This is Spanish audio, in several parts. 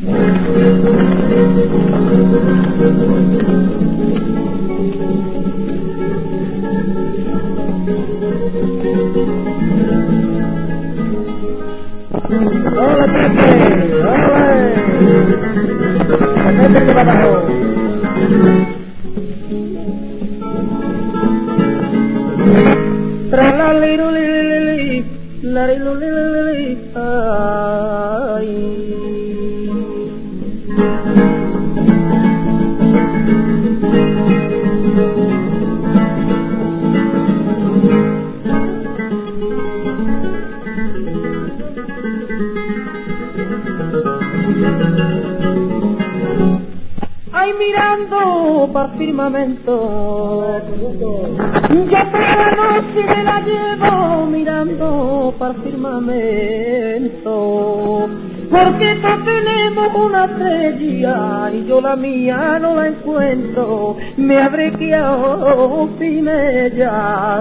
¡Hola, Pepe! ¡Hola! ¡Pepe que va abajo! Tra-la-li-lu-li-li-li, la-li-lu-li-li-li, ay. Ay, mirando para el firmamento, yo toda la noche me la llevo mirando para el firmamento, porque todos tenemos una estrella y yo la mía no la encuentro, me habré quedado sin ella.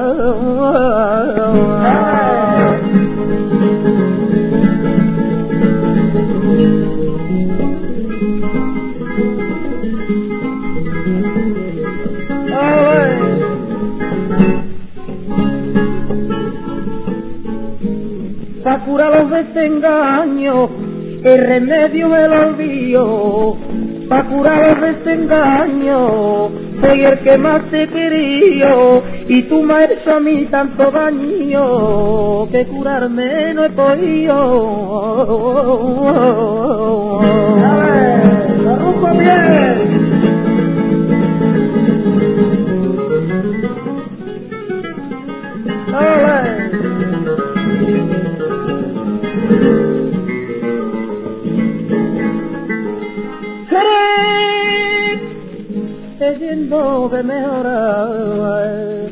Pa' curar los desengaños, el remedio me lo olvido. Pa' curar los desengaños, soy el que más te he querido, y tú me has hecho a mí tanto daño, que curarme no he podido. ¡Dale! ¡Lo rumbo bien! ¡Dale! Creyendo de mejorar,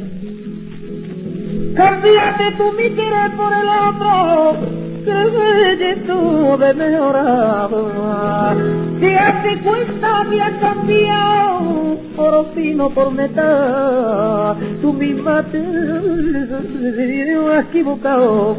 cambiate tú mi querer por el otro, creyendo de mejorar. Si hace cuenta me has cambiado, por fino por metal, tú misma te has equivocado.